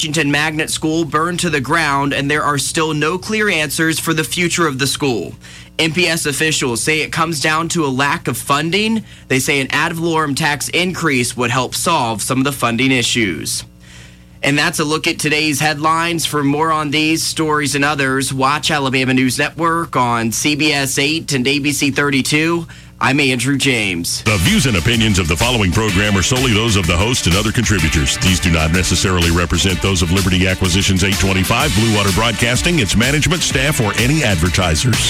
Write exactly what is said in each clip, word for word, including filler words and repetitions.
Washington Magnet School burned to the ground, and there are still no clear answers for the future of the school. M P S officials say it comes down to a lack of funding. They say an ad valorem tax increase would help solve some of the funding issues. And that's a look at today's headlines. For more on these stories and others, watch Alabama News Network on C B S eight and A B C thirty-two. I'm Andrew James. The views and opinions of the following program are solely those of the host and other contributors. These do not necessarily represent those of Liberty Acquisitions eight twenty-five, Blue Water Broadcasting, its management, staff, or any advertisers.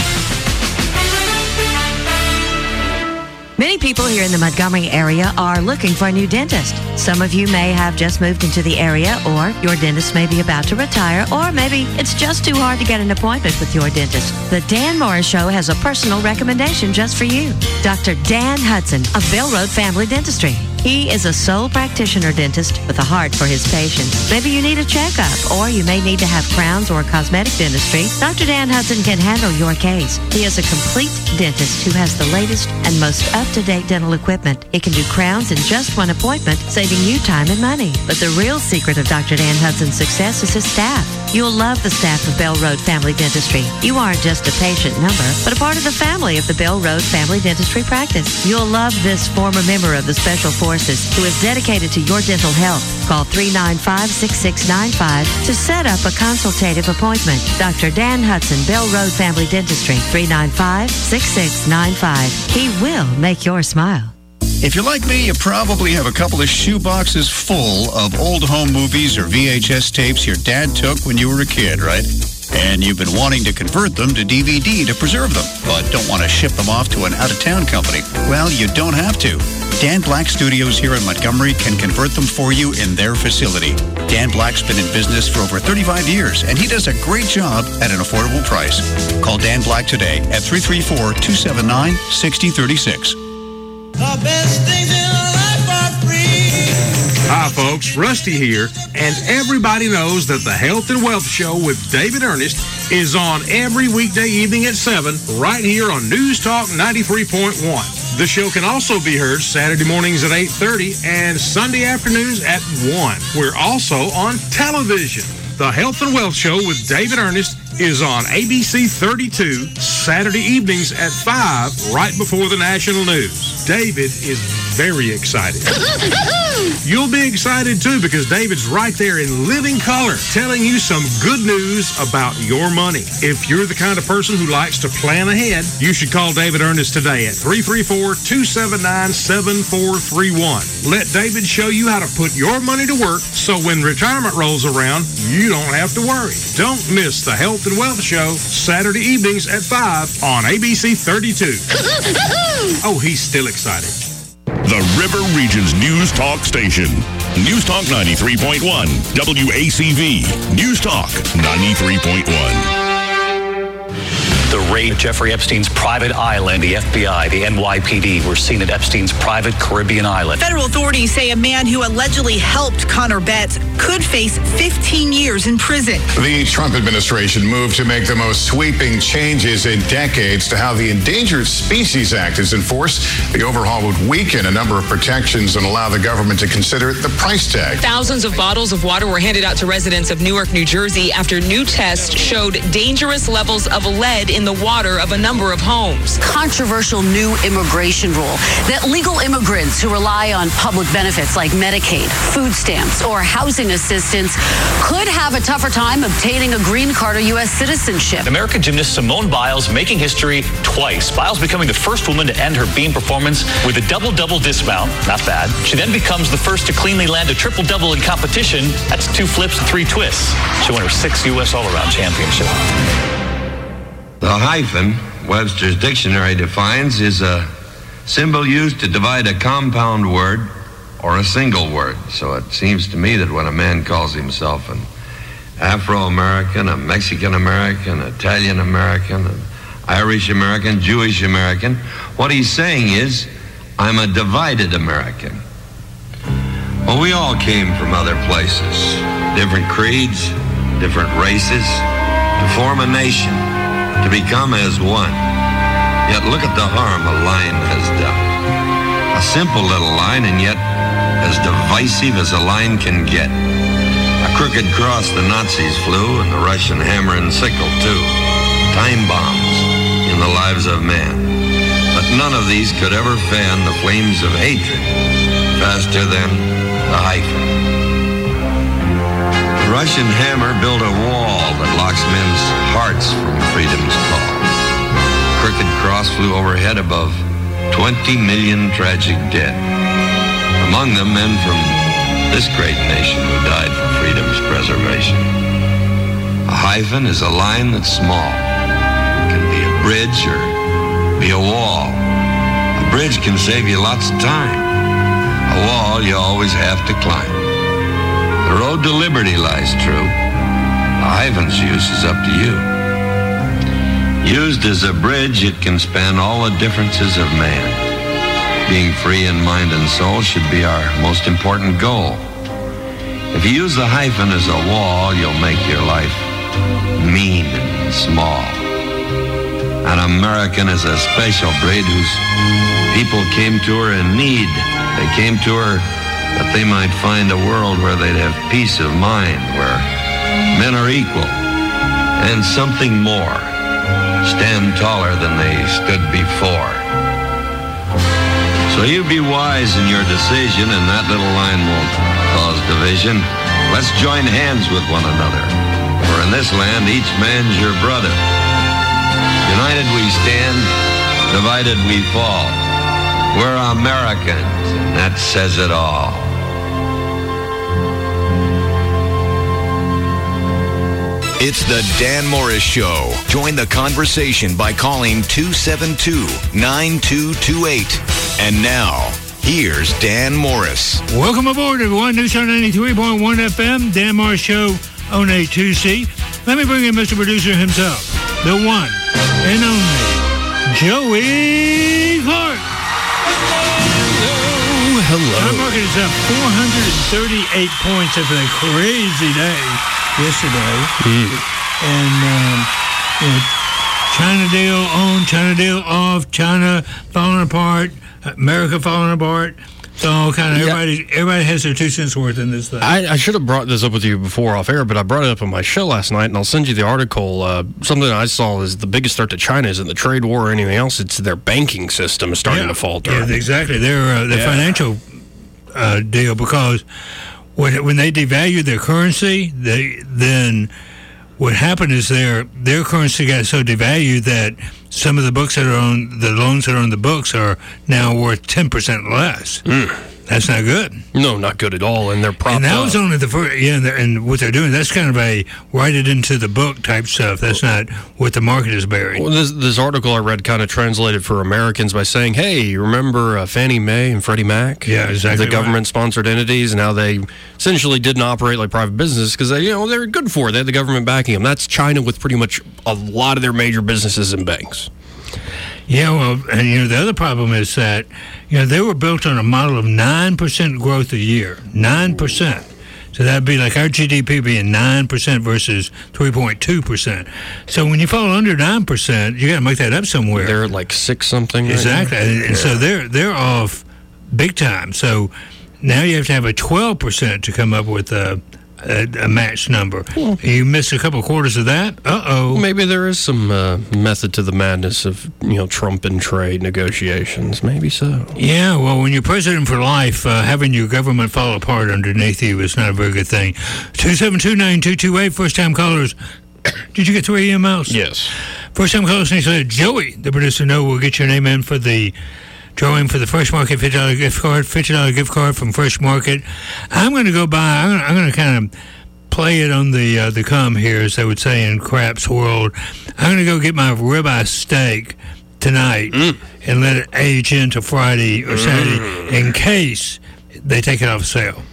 Many people here in the Montgomery area are looking for a new dentist. Some of you may have just moved into the area, or your dentist may be about to retire, or maybe it's just too hard to get an appointment with your dentist. The Dan Morris Show has a personal recommendation just for you. Doctor Dan Hudson of Bell Road Family Dentistry. He is a sole practitioner dentist with a heart for his patients. Maybe you need a checkup, or you may need to have crowns or cosmetic dentistry. Doctor Dan Hudson can handle your case. He is a complete dentist who has the latest and most up-to-date dental equipment. He can do crowns in just one appointment, saving you time and money. But the real secret of Doctor Dan Hudson's success is his staff. You'll love the staff of Bell Road Family Dentistry. You aren't just a patient number, but a part of the family of the Bell Road Family Dentistry practice. You'll love this former member of the Special Forces who is dedicated to your dental health. Call three nine five, six six nine five to set up a consultative appointment. Doctor Dan Hudson, Bell Road Family Dentistry, three nine five, six six nine five. He will make your smile. If you're like me, you probably have a couple of shoe boxes full of old home movies or V H S tapes your dad took when you were a kid, right? And you've been wanting to convert them to D V D to preserve them, but don't want to ship them off to an out-of-town company. Well, you don't have to. Dan Black Studios here in Montgomery can convert them for you in their facility. Dan Black's been in business for over thirty-five years, and he does a great job at an affordable price. Call Dan Black today at three three four, two seven nine, six zero three six. The best things in life are free. Hi, folks. Rusty here, and everybody knows that the Health and Wealth Show with David Ernest is on every weekday evening at seven right here on News Talk ninety-three point one. The show can also be heard Saturday mornings at eight thirty and Sunday afternoons at one. We're also on television. The Health and Wealth Show with David Ernest is on A B C thirty-two Saturday evenings at five, right before the national news. David is very excited. You'll be excited too, because David's right there in living color telling you some good news about your money. If you're the kind of person who likes to plan ahead, you should call David Ernest today at three three four, two seven nine, seven four three one. Let David show you how to put your money to work so when retirement rolls around, you don't have to worry. Don't miss the Health and Wealth Show Saturday evenings at five on A B C thirty-two. Oh, he's still excited. The River Region's News Talk Station. News Talk ninety-three point one, W A C V. News Talk ninety-three point one. The raid of Jeffrey Epstein's private island, the F B I, the N Y P D were seen at Epstein's private Caribbean island. Federal authorities say a man who allegedly helped Connor Betts could face fifteen years in prison. The Trump administration moved to make the most sweeping changes in decades to how the Endangered Species Act is enforced. The overhaul would weaken a number of protections and allow the government to consider the price tag. Thousands of bottles of water were handed out to residents of Newark, New Jersey after new tests showed dangerous levels of lead in the water of a number of homes. Controversial new immigration rule that legal immigrants who rely on public benefits like Medicaid, food stamps, or housing assistance could have a tougher time obtaining a green card or U S citizenship. American gymnast Simone Biles making history twice. Biles becoming the first woman to end her beam performance with a double-double dismount. Not bad. She then becomes the first to cleanly land a triple-double in competition. That's two flips and three twists. She won her sixth U S all-around championship. The hyphen, Webster's dictionary defines, is a symbol used to divide a compound word or a single word. So it seems to me that when a man calls himself an Afro-American, a Mexican-American, Italian-American, an Irish-American, Jewish-American, what he's saying is, I'm a divided American. Well, we all came from other places, different creeds, different races, to form a nation, to become as one. Yet look at the harm a line has done. A simple little line, and yet as divisive as a line can get. A A crooked cross the Nazis flew, and the Russian hammer and sickle, too. Time bombs in the lives of man. But none of these could ever fan the flames of hatred faster than the hyphen. The Russian hammer built a wall that locks men's hearts from freedom's call. The crooked cross flew overhead above twenty million tragic dead. Among them, men from this great nation who died for freedom's preservation. A hyphen is a line that's small. It can be a bridge or be a wall. A bridge can save you lots of time. A wall you always have to climb. The road to liberty lies true. A hyphen's use is up to you. Used as a bridge, it can span all the differences of man. Being free in mind and soul should be our most important goal. If you use the hyphen as a wall, you'll make your life mean and small. An American is a special breed whose people came to her in need. They came to her that they might find a world where they'd have peace of mind, where men are equal, and something more, stand taller than they stood before. So you be wise in your decision, and that little line won't cause division. Let's join hands with one another, for in this land each man's your brother. United we stand, divided we fall. We're Americans, and that says it all. It's the Dan Morris Show. Join the conversation by calling two seven two, nine two two eight. And now, here's Dan Morris. Welcome aboard, everyone. News Talk ninety-three point one F M, Dan Morris Show on A two C. Let me bring in Mister Producer himself, the one and only Joey Clark. Hello, hello. Stock market is up four hundred thirty-eight points after a crazy day yesterday. Mm. And, um, you know, China deal on, China deal off, China falling apart, America falling apart. So kind of everybody, yeah. everybody has their two cents worth in this thing. I, I should have brought this up with you before off air, but I brought it up on my show last night, and I'll send you the article. Uh, something I saw is the biggest threat to China isn't the trade war or anything else; it's their banking system is starting yeah. to falter. Yeah, exactly. Their uh, their yeah. financial uh, deal, because when when they devalue their currency, they then. What happened is their their currency got so devalued that some of the books that are on the loans that are on the books are now worth ten percent less. Mm. That's not good. No, not good at all. And they're propped And that up. was only the first. Yeah, and, and what they're doing, that's kind of a write it into the book type stuff. That's not what the market is bearing. Well, this, this article I read kind of translated for Americans by saying, hey, you remember uh, Fannie Mae and Freddie Mac? Yeah, exactly. The government-sponsored entities, and how they essentially didn't operate like private business because they, you know, they were good for it. They had the government backing them. That's China with pretty much a lot of their major businesses and banks. Yeah, well, and you know, the other problem is that, you know, they were built on a model of nine percent growth a year. nine percent. So that'd be like our G D P being nine percent versus three point two percent. So when you fall under nine percent, you got to make that up somewhere. They're at like six something. Exactly. Right now. And, and so they're, they're off big time. So now you have to have a twelve percent to come up with a, a, a match number. Well, you miss a couple quarters of that, uh-oh. Maybe there is some uh, method to the madness of, you know, Trump and trade negotiations. Maybe so. Yeah, well, when you're president for life, uh, having your government fall apart underneath you is not a very good thing. two seven two, nine two two eight, first-time callers. Did you get three emails? Yes. First-time callers, and he said, Joey, the producer, no, we'll get your name in for the drawing for the Fresh Market fifty dollars gift card, fifty dollars gift card from Fresh Market. I'm going to go by, I'm going I'm going to kind of play it on the uh, the come here, as they would say in Craps World. I'm going to go get my ribeye steak tonight mm. and let it age into Friday or Saturday mm. in case they take it off sale.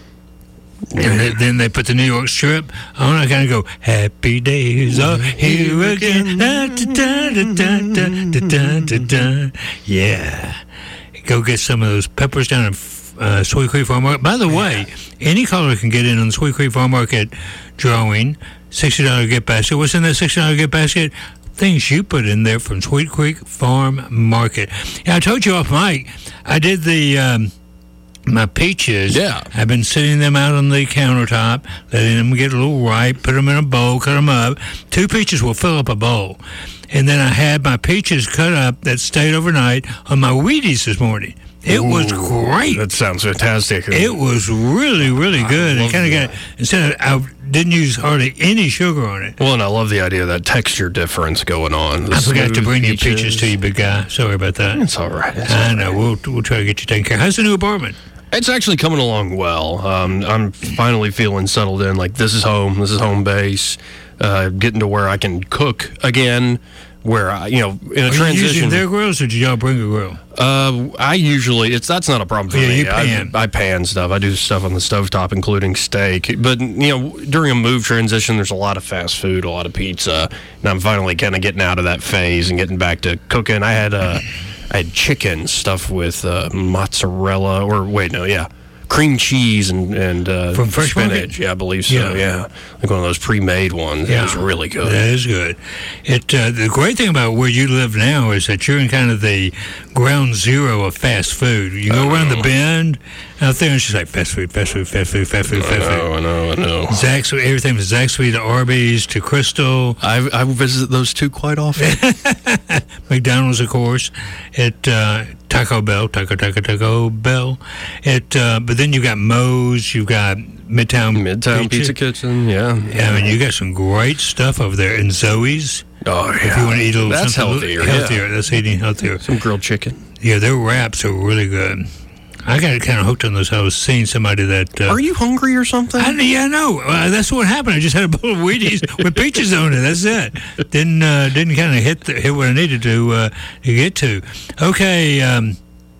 And they, then they put the New York strip on. I kind of go, happy days are here again. Da, da, da, da, da, da, da, da. Yeah. Go get some of those peppers down in uh, Sweet Creek Farm Market. By the way, any caller can get in on the Sweet Creek Farm Market drawing. sixty dollars gift basket. What's in that sixty dollars gift basket? Things you put in there from Sweet Creek Farm Market. Yeah, I told you off mic, I did the... Um, my peaches. Yeah. I've been sitting them out on the countertop, letting them get a little ripe, put them in a bowl, cut them up. Two peaches will fill up a bowl. And then I had my peaches cut up that stayed overnight on my Wheaties this morning. It Ooh, was great. That sounds fantastic. It was really, really good. It kind of got, instead of, I didn't use hardly any sugar on it. Well, and I love the idea of that texture difference going on. The I forgot to bring peaches. you peaches to you, big guy. Sorry about that. It's all right. It's I all know. We'll, we'll try to get you taken care of. How's the new apartment? It's actually coming along well. Um, I'm finally feeling settled in. Like, this is home. This is home base. Uh, getting to where I can cook again. Where I, you know, in a Are transition. you using their grills, or did y'all bring a grill? Uh, I usually it's that's not a problem for Yeah, me. you pan. I, I pan stuff. I do stuff on the stovetop, including steak. But you know, during a move transition, there's a lot of fast food, a lot of pizza, and I'm finally kind of getting out of that phase and getting back to cooking. I had uh, I had chicken stuffed with uh, mozzarella, or wait, no, yeah. cream cheese and, and uh, From Fresh spinach. Market? Yeah, I believe so, Yeah. yeah. Like one of those pre-made ones. It was really good. That is good. It uh, the great thing about where you live now is that you're in kind of the ground zero of fast food. You go around the bend out there, and it's just like fast food, fast food, fast food, fast food, fast food. I know, I know. Zaxby, everything from Zaxby to Arby's to Crystal. I I visit those two quite often. McDonald's, of course. It uh, Taco Bell, Taco Taco Taco Bell. It uh, but then you got Moe's, you got Midtown Midtown Pizza, Pizza Kitchen. Yeah, yeah. I mean, you got some great stuff over there. And Zoe's. Oh yeah. If you want to eat a little That's something healthier. healthier, Yeah. that's eating healthier. Some grilled chicken. Yeah, their wraps are really good. I got kind of hooked on those. I was seeing somebody that. Uh, Are you hungry or something? I, yeah, no. Uh, that's what happened. I just had a bowl of Wheaties with peaches on it. That's it. Didn't uh, didn't kind of hit the, hit what I needed to uh, to get to. Okay, um,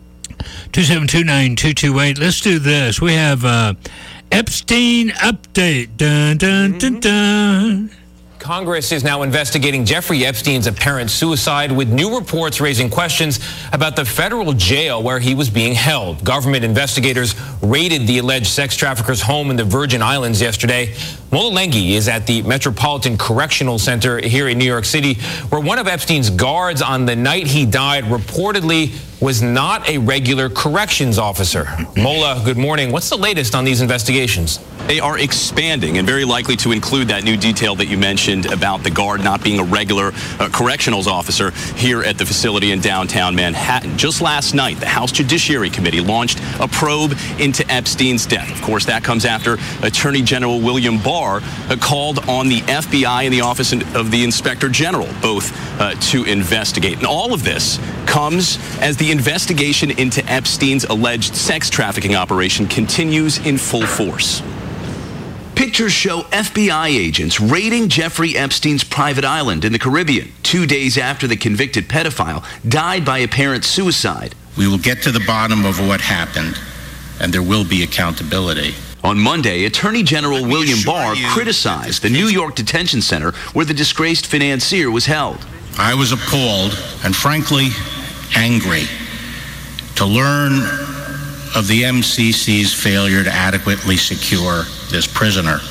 two seven two nine two two eight. Let's do this. We have uh, Epstein update. Dun dun dun dun. Congress is now investigating Jeffrey Epstein's apparent suicide, with new reports raising questions about the federal jail where he was being held. Government investigators raided the alleged sex trafficker's home in the Virgin Islands yesterday. Mola Lenghi is at the Metropolitan Correctional Center here in New York City, where one of Epstein's guards on the night he died reportedly was not a regular corrections officer. Mola, good morning. What's the latest on these investigations? They are expanding and very likely to include that new detail that you mentioned about the guard not being a regular uh, correctionals officer here at the facility in downtown Manhattan. Just last night, the House Judiciary Committee launched a probe into Epstein's death. Of course, that comes after Attorney General William Barr uh, called on the F B I and the Office of the Inspector General, both uh, to investigate. And all of this comes as the investigation into Epstein's alleged sex trafficking operation continues in full force. Pictures show F B I agents raiding Jeffrey Epstein's private island in the Caribbean two days after the convicted pedophile died by apparent suicide. We will get to the bottom of what happened, and there will be accountability. On Monday, Attorney General William Barr criticized the New York detention center where the disgraced financier was held. I was appalled and frankly angry to learn of the M C C's failure to adequately secure this prisoner.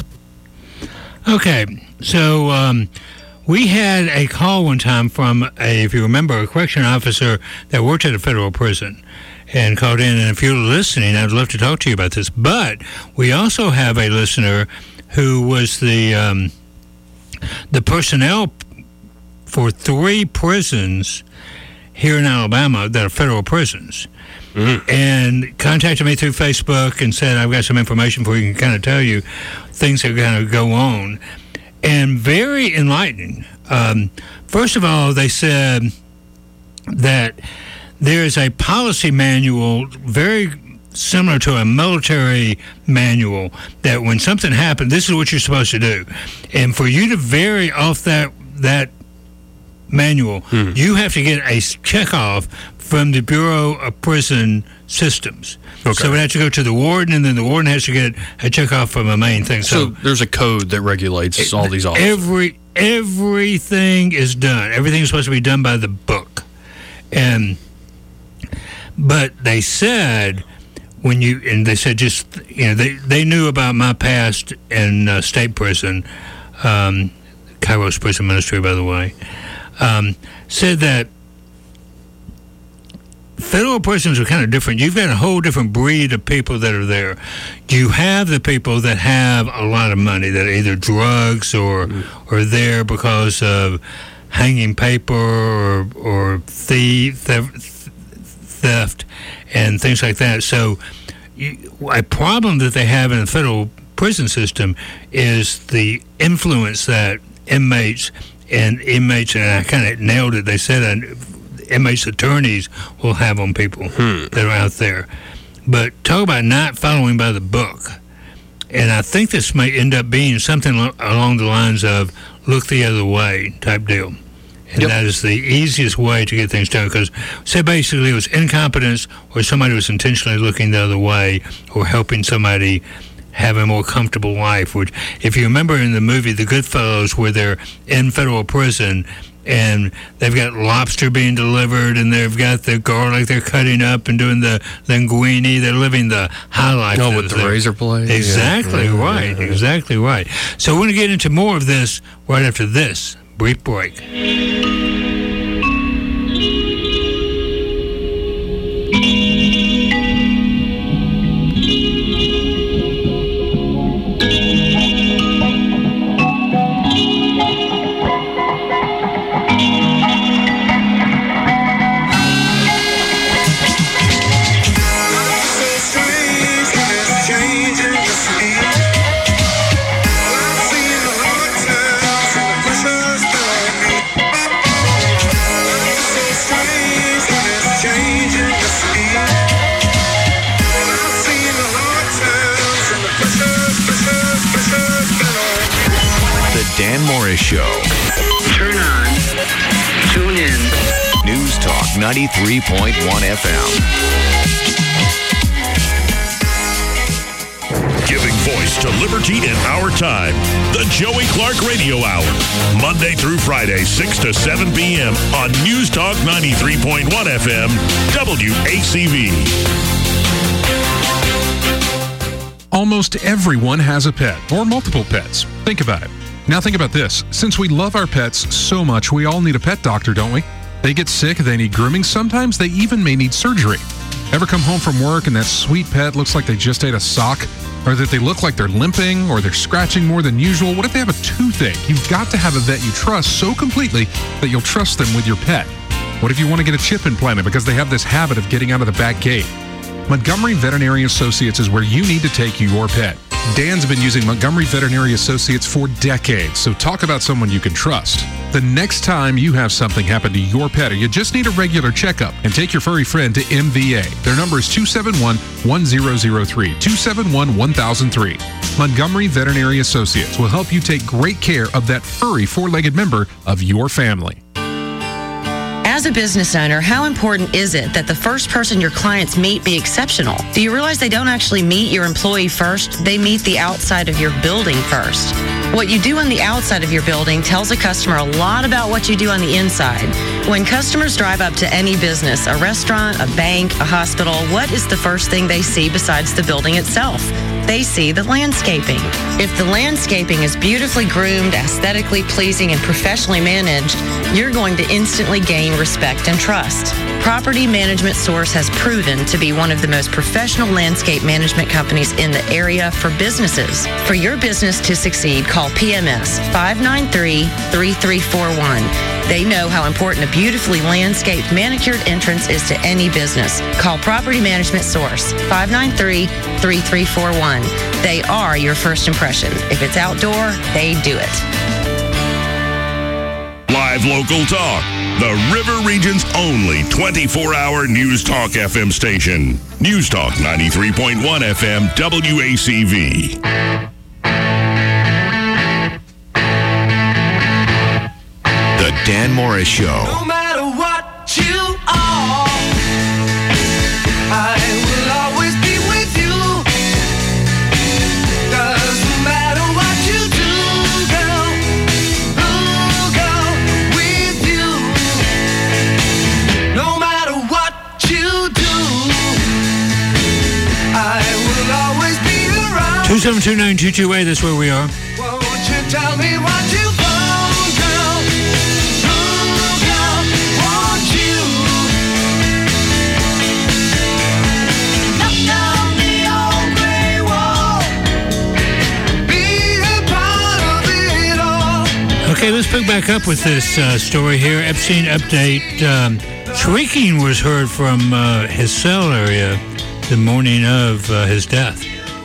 Okay, so um, we had a call one time from, a, if you remember, a correction officer that worked at a federal prison and called in. And if you're listening, I'd love to talk to you about this. But we also have a listener who was the um, the personnel for three prisons here in Alabama that are federal prisons. Mm-hmm. And contacted me through Facebook and said, I've got some information for you, can kind of tell you things that are going to go on. And very enlightening. Um, first of all, they said that there is a policy manual very similar to a military manual that when something happens, this is what you're supposed to do. And for you to vary off that that manual, hmm. you have to get a checkoff from the Bureau of Prison Systems. Okay. So it has to go to the warden, and then the warden has to get a checkoff from a main thing. So, So, there's a code that regulates it, all these officers. Every everything is done. Everything is supposed to be done by the book. And but they said when you and they said just you know they they knew about my past in uh, state prison, um, Kairos Prison Ministry, by the way. Um, said that federal prisons are kind of different. You've got a whole different breed of people that are there. You have the people that have a lot of money, that are either drugs or mm. or there because of hanging paper or, or thief, theft, theft and things like that. So you, a problem that they have in the federal prison system is the influence that inmates and inmates, and I kind of nailed it, they said uh, inmates' attorneys will have on people hmm. that are out there. But talk about not following by the book. And I think this may end up being something lo- along the lines of look the other way type deal. And yep. that is the easiest way to get things done. Because, say, basically it was incompetence or somebody was intentionally looking the other way or helping somebody have a more comfortable life. Which, if you remember in the movie The Goodfellas, where they're in federal prison and they've got lobster being delivered and they've got the garlic they're cutting up and doing the linguine, they're living the high life. No, with the there. razor blade. Exactly yeah. right, yeah. exactly right. So we're going to get into more of this right after this brief break. Dan Morris Show. Turn on. Tune in. News Talk ninety-three point one F M. Giving voice to liberty in our time. The Joey Clark Radio Hour. Monday through Friday, six to seven p.m. on News Talk ninety-three point one F M, W A C V. Almost everyone has a pet or multiple pets. Think about it. Now think about this. Since we love our pets so much, we all need a pet doctor, don't we? They get sick, they need grooming, sometimes they even may need surgery. Ever come home from work and that sweet pet looks like they just ate a sock? Or that they look like they're limping or they're scratching more than usual? What if they have a toothache? You've got to have a vet you trust so completely that you'll trust them with your pet. What if you want to get a chip implanted because they have this habit of getting out of the back gate? Montgomery Veterinary Associates is where you need to take your pet. Dan's been using Montgomery Veterinary Associates for decades, so talk about someone you can trust. The next time you have something happen to your pet or you just need a regular checkup, and take your furry friend to M V A. Their number is two seven one, one zero zero three, two seven one, one thousand three. Montgomery Veterinary Associates will help you take great care of that furry four-legged member of your family. As a business owner, how important is it that the first person your clients meet be exceptional? Do you realize they don't actually meet your employee first? They meet the outside of your building first. What you do on the outside of your building tells a customer a lot about what you do on the inside. When customers drive up to any business, a restaurant, a bank, a hospital, what is the first thing they see besides the building itself? They see the landscaping. If the landscaping is beautifully groomed, aesthetically pleasing, and professionally managed, you're going to instantly gain respect and trust. Property Management Source has proven to be one of the most professional landscape management companies in the area for businesses. For your business to succeed, call P M S five nine three, three three four one. They know how important a beautifully landscaped, manicured entrance is to any business. Call Property Management Source, five nine three, three three four one. They are your first impression. If it's outdoor, they do it. Live local talk. The River Region's only twenty-four hour News Talk F M station. News Talk ninety-three point one F M, W A C V. The Dan Morris Show. No matter what you are, I will always be with you. Doesn't matter what you do, girl, ooh, girl, with you. No matter what you do, I will always be around. two seven two, nine two two eight, that's where we are. Won't you tell me what you found, girl? Ooh, girl, won't you Okay, let's pick back up with this uh, story here. Epstein update. Um, shrieking was heard from uh, his cell area the morning of uh, his death.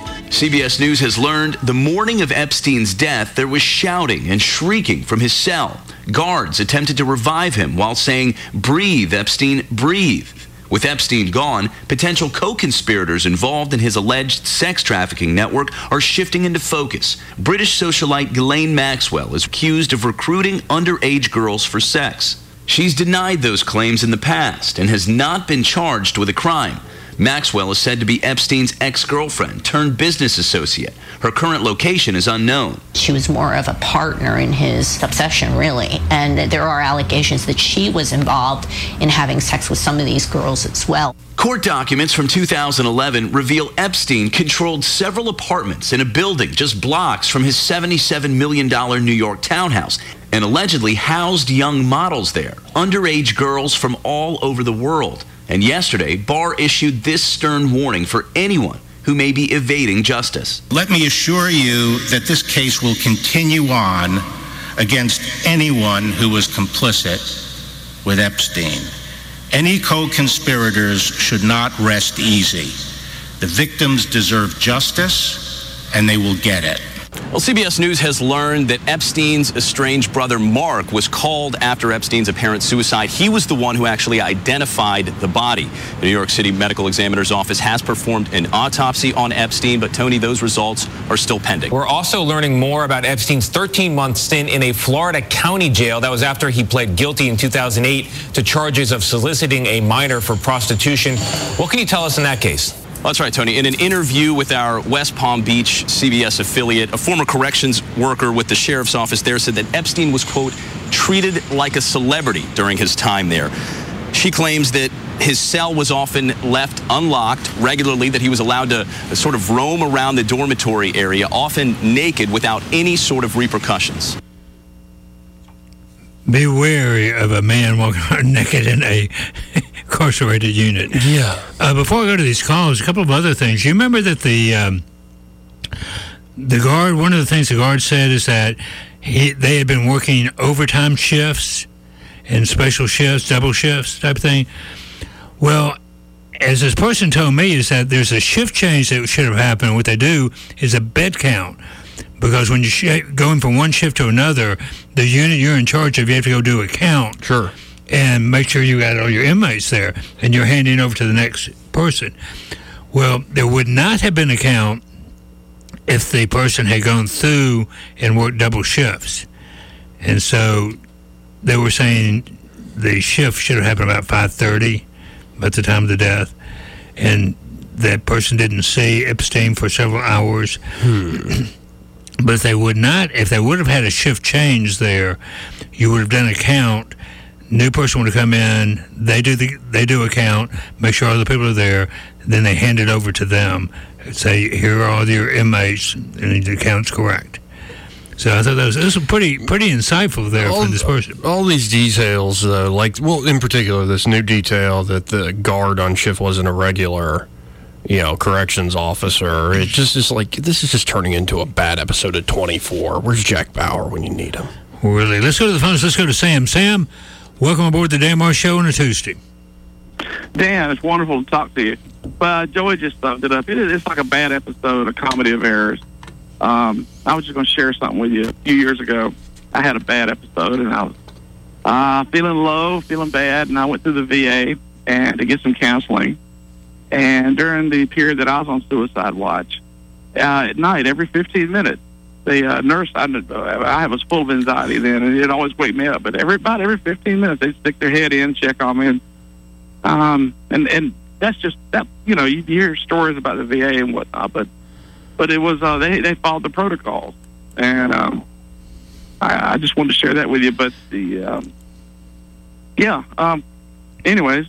C B S News has learned the morning of Epstein's death, there was shouting and shrieking from his cell. Guards attempted to revive him while saying, "Breathe, Epstein, breathe." With Epstein gone, potential co-conspirators involved in his alleged sex trafficking network are shifting into focus. British socialite Ghislaine Maxwell is accused of recruiting underage girls for sex. She's denied those claims in the past and has not been charged with a crime. Maxwell is said to be Epstein's ex-girlfriend turned business associate. Her current location is unknown. She was more of a partner in his obsession, really. And there are allegations that she was involved in having sex with some of these girls as well. Court documents from two thousand eleven reveal Epstein controlled several apartments in a building just blocks from his seventy-seven million dollars New York townhouse and allegedly housed young models there, underage girls from all over the world. And yesterday, Barr issued this stern warning for anyone who may be evading justice. Let me assure you that this case will continue on against anyone who was complicit with Epstein. Any co-conspirators should not rest easy. The victims deserve justice, and they will get it. Well, C B S News has learned that Epstein's estranged brother Mark was called after Epstein's apparent suicide. He was the one who actually identified the body. The New York City Medical Examiner's Office has performed an autopsy on Epstein, but Tony, those results are still pending. We're also learning more about Epstein's thirteen-month stint in a Florida county jail. That was after he pled guilty in two thousand eight to charges of soliciting a minor for prostitution. What can you tell us in that case? Well, that's right, Tony. In an interview with our West Palm Beach C B S affiliate, a former corrections worker with the sheriff's office there said that Epstein was, quote, treated like a celebrity during his time there. She claims that his cell was often left unlocked regularly, that he was allowed to sort of roam around the dormitory area, often naked without any sort of repercussions. Be wary of a man walking around naked in a incarcerated unit. Yeah. Uh, before I go to these calls, a couple of other things. You remember that the um, the guard, one of the things the guard said is that he, they had been working overtime shifts and special shifts, double shifts type thing. Well, as this person told me, is that there's a shift change that should have happened. What they do is a bed count. Because when you're sh- going from one shift to another, the unit you're in charge of, you have to go do a count. Sure. And make sure you got all your inmates there, and you're handing over to the next person. Well, there would not have been a count if the person had gone through and worked double shifts. And so they were saying the shift should have happened about five thirty at the time of the death. And that person didn't see Epstein for several hours. Hmm. But if they would not, if they would have had a shift change there, you would have done a count. New person would have come in. They do the they do a count, make sure all the people are there. Then they hand it over to them. Say, here are all your inmates, and the count's correct. So I thought that was, this was pretty pretty insightful there all, from this person. All these details, though, like, well, in particular, this new detail that the guard on shift wasn't a regular, you know, corrections officer. It just is like, this is just turning into a bad episode of twenty-four. Where's Jack Bauer when you need him? Really? Let's go to the phones. Let's go to Sam. Sam, welcome aboard the Dan Morris Show on a Tuesday. Dan, it's wonderful to talk to you. But Joey just summed it up. It is, it's like a bad episode, a comedy of errors. Um, I was just going to share something with you. A few years ago, I had a bad episode, and I was uh, feeling low, feeling bad, and I went to the V A and to get some counseling. And during the period that I was on suicide watch, uh, at night, every fifteen minutes, the uh, nurse, I, I was full of anxiety then, and it'd always wake me up. But every, about every fifteen minutes, they'd stick their head in, check on me. And, um, and, and that's just, that. you know, you hear stories about the V A and whatnot, but but it was, uh, they, they followed the protocols. And um, I, I just wanted to share that with you. But the, um, yeah, um, anyways,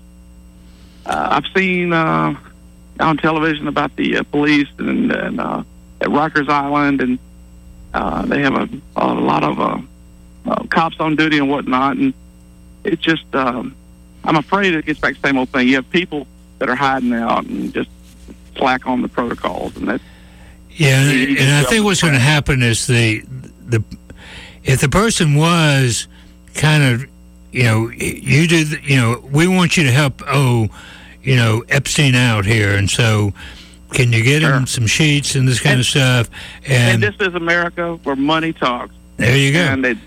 uh, I've seen uh, on television about the uh, police and, and uh, at Rikers Island, and uh, they have a, a lot of uh, uh, cops on duty and whatnot. And it just, um, I'm afraid it gets back to the same old thing. You have people that are hiding out and just slack on the protocols, and that's yeah. And, and I think what's going to happen is the the if the person was kind of, you know, you did, you know, we want you to help, oh, you know, Epstein out here, and so can you get him some sheets and this kind And- of stuff? And, And this is America where money talks. there you go. And they,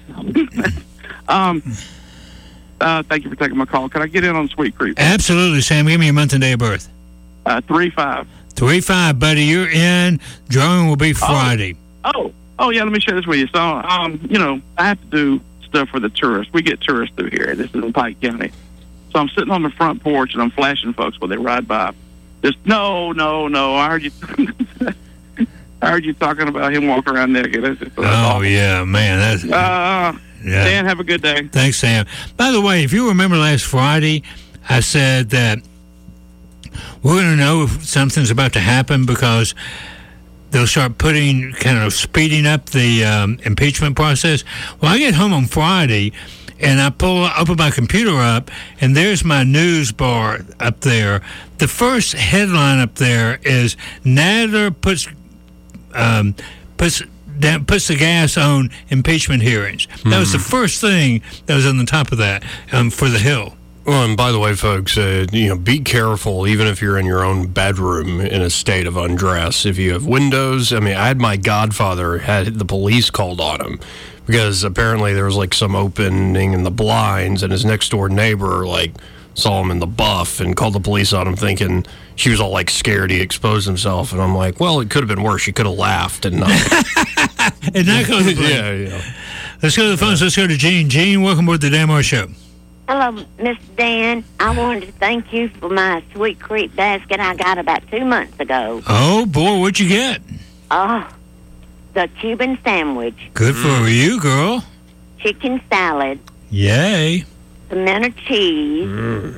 um, uh, thank you for taking my call. Can I get in on Sweet Creek? Absolutely, Sam. Give me your month and day of birth. Uh, three five. Three five, buddy. You're in. Drawing will be Friday. Oh, oh yeah. Let me share this with you. So, um, you know, I have to do stuff for the tourists. We get tourists through here. This is in Pike County. So I'm sitting on the front porch and I'm flashing folks when they ride by. Just no, no, no. I heard you. I heard you talking about him walking around naked. That's just, that's Oh awful. yeah, man. That's Uh, yeah. Dan, have a good day. Thanks, Sam. By the way, if you remember last Friday, I said that we're going to know if something's about to happen because they'll start putting, kind of speeding up the um, impeachment process. Well, I get home on Friday, and I pull open my computer up, and there's my news bar up there. The first headline up there is Nadler puts um, puts that puts the gas on impeachment hearings. That was the first thing that was on the top of that um, for the Hill. Well, and by the way, folks, uh, you know, be careful, even if you're in your own bedroom in a state of undress. If you have windows, I mean, I had my godfather had the police called on him because apparently there was like some opening in the blinds, and his next door neighbor like saw him in the buff and called the police on him, thinking she was all like scared he exposed himself. And I'm like, well, it could have been worse. She could have laughed and not. And not go to the plane. yeah, yeah. Let's go to the phones. Let's go to Gene. Gene, welcome aboard the Dan Moore Show. Hello, Mister Dan. I wanted to thank you for my Sweet Creek basket I got about two months ago. Oh, boy, what'd you get? Oh, the Cuban sandwich, Good for you, girl. chicken salad, Yay. pimento cheese,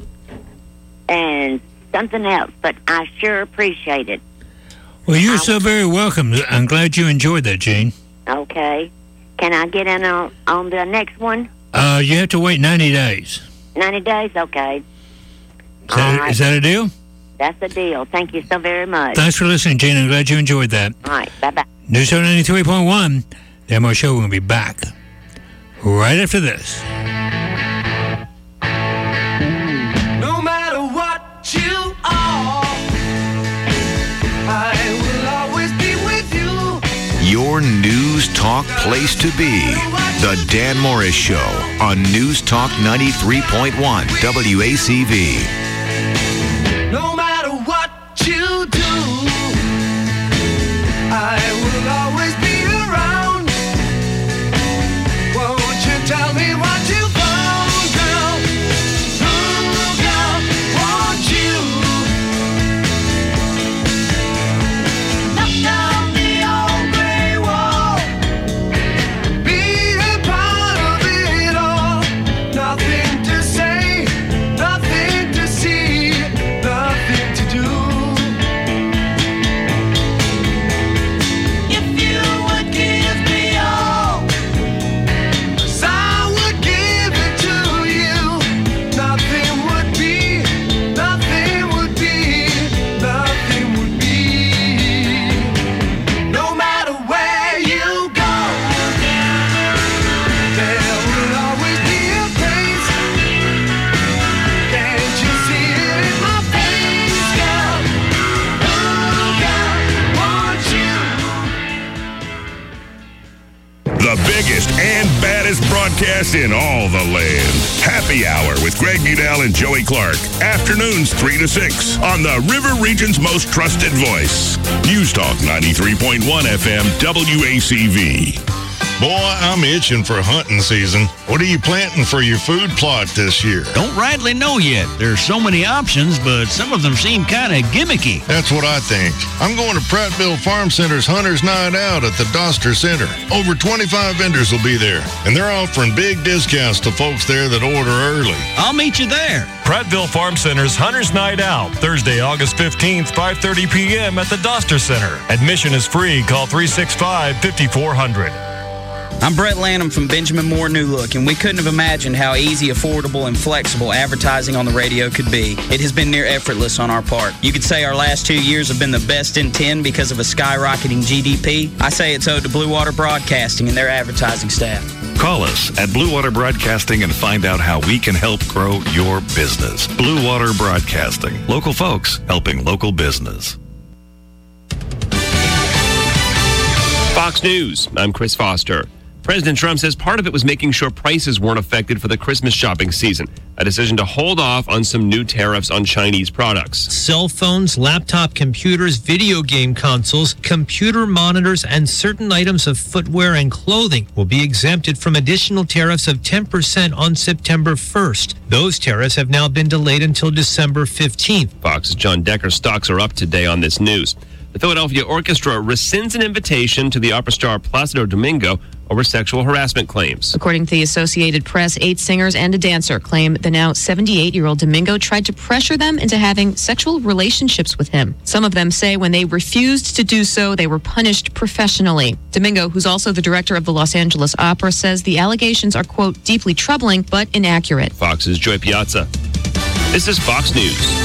and something else, but I sure appreciate it. Well, you're so very welcome. I'm glad you enjoyed that, Gene. Okay. Can I get in on, on the next one? Uh, you have to wait ninety days. ninety days? Okay. Is that, All right. is that a deal? That's the deal. Thank you so very much. Thanks for listening, Gene. I'm glad you enjoyed that. All right. Bye-bye. News Show ninety-three point one. Dan Moore Show will be back right after this. No matter what you are, I will always be with you. Your news talk place to be. The Dan Morris Show on News Talk ninety-three point one W A C V. No matter what you do, I will always be around. Won't you tell me what you found, girl? Ooh, girl, won't you knock down the old gray wall? Be a part of it all. Nothing to say, nothing to see, nothing to do. If you would give me all, 'cause I would give it to you. Nothing would be, nothing would be, nothing would be. No matter where you go, there will always be a place. Can't you see it in my face, girl? Ooh, girl, won't you? The biggest and baddest broadcast in all the land. Happy Hour with Greg Budell and Joey Clark. Afternoons three to six on the River Region's most trusted voice. News Talk ninety-three point one F M W A C V. Boy, I'm itching for hunting season. What are you planting for your food plot this year? Don't rightly know yet. There's so many options, but some of them seem kind of gimmicky. That's what I think. I'm going to Prattville Farm Center's Hunter's Night Out at the Doster Center. Over twenty-five vendors will be there, and they're offering big discounts to folks there that order early. I'll meet you there. Prattville Farm Center's Hunter's Night Out, Thursday, August fifteenth, five thirty p.m. at the Doster Center. Admission is free. Call three six five, five four zero zero. I'm Brett Lanham from Benjamin Moore New Look, and we couldn't have imagined how easy, affordable, and flexible advertising on the radio could be. It has been near effortless on our part. You could say our last two years have been the best in ten because of a skyrocketing G D P. I say it's owed to Blue Water Broadcasting and their advertising staff. Call us at Blue Water Broadcasting and find out how we can help grow your business. Blue Water Broadcasting. Local folks helping local business. Fox News. I'm Chris Foster. President Trump says part of it was making sure prices weren't affected for the Christmas shopping season. A decision to hold off on some new tariffs on Chinese products. Cell phones, laptop computers, video game consoles, computer monitors, and certain items of footwear and clothing will be exempted from additional tariffs of ten percent on September first. Those tariffs have now been delayed until December fifteenth. Fox's John Decker stocks are up today on this news. The Philadelphia Orchestra rescinds an invitation to the opera star Placido Domingo over sexual harassment claims. According to the Associated Press, eight singers and a dancer claim the now seventy-eight-year-old Domingo tried to pressure them into having sexual relationships with him. Some of them say when they refused to do so, they were punished professionally. Domingo, who's also the director of the Los Angeles Opera, says the allegations are, quote, deeply troubling but inaccurate. Fox's Joy Piazza. This is Fox News.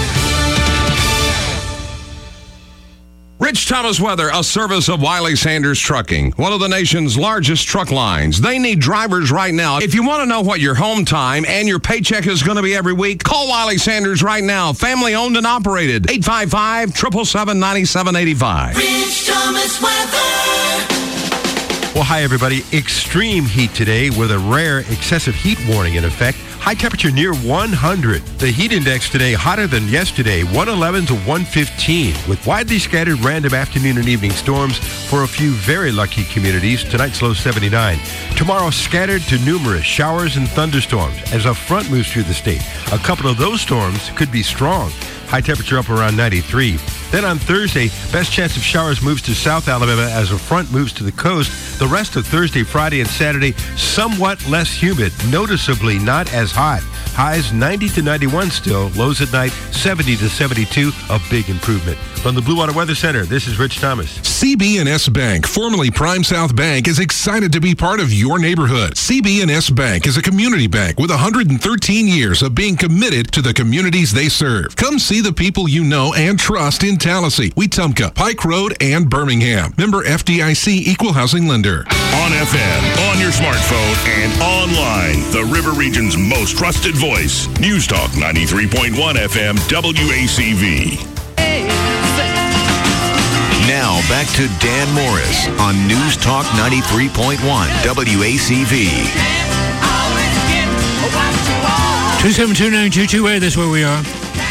Rich Thomas Weather, a service of Wiley Sanders Trucking, one of the nation's largest truck lines. They need drivers right now. If you want to know what your home time and your paycheck is going to be every week, call Wiley Sanders right now. Family owned and operated. eight five five, seven seven seven, nine seven eight five. Rich Thomas Weather. Well, hi, everybody. Extreme heat today with a rare excessive heat warning in effect. High temperature near one hundred. The heat index today hotter than yesterday, one eleven to one fifteen, with widely scattered random afternoon and evening storms for a few very lucky communities. Tonight's low seventy-nine. Tomorrow, scattered to numerous showers and thunderstorms as a front moves through the state. A couple of those storms could be strong. High temperature up around ninety-three. Then on Thursday, best chance of showers moves to South Alabama as a front moves to the coast. The rest of Thursday, Friday, and Saturday, somewhat less humid, noticeably not as hot. Highs ninety to ninety-one still. Lows at night seventy to seventy-two. A big improvement. From the Blue Water Weather Center, this is Rich Thomas. C B and S Bank, formerly Prime South Bank, is excited to be part of your neighborhood. C B and S Bank is a community bank with one hundred thirteen years of being committed to the communities they serve. Come see the people you know and trust in Tallahassee, Wetumpka, Pike Road, and Birmingham. Member F D I C Equal Housing Lender. On F M, on your smartphone, and online, the River Region's most trusted voice. News Talk ninety-three point one F M W A C V. Now back to Dan Morris on News Talk ninety-three point one W A C V. two seven two nine two two eight, that's where we are.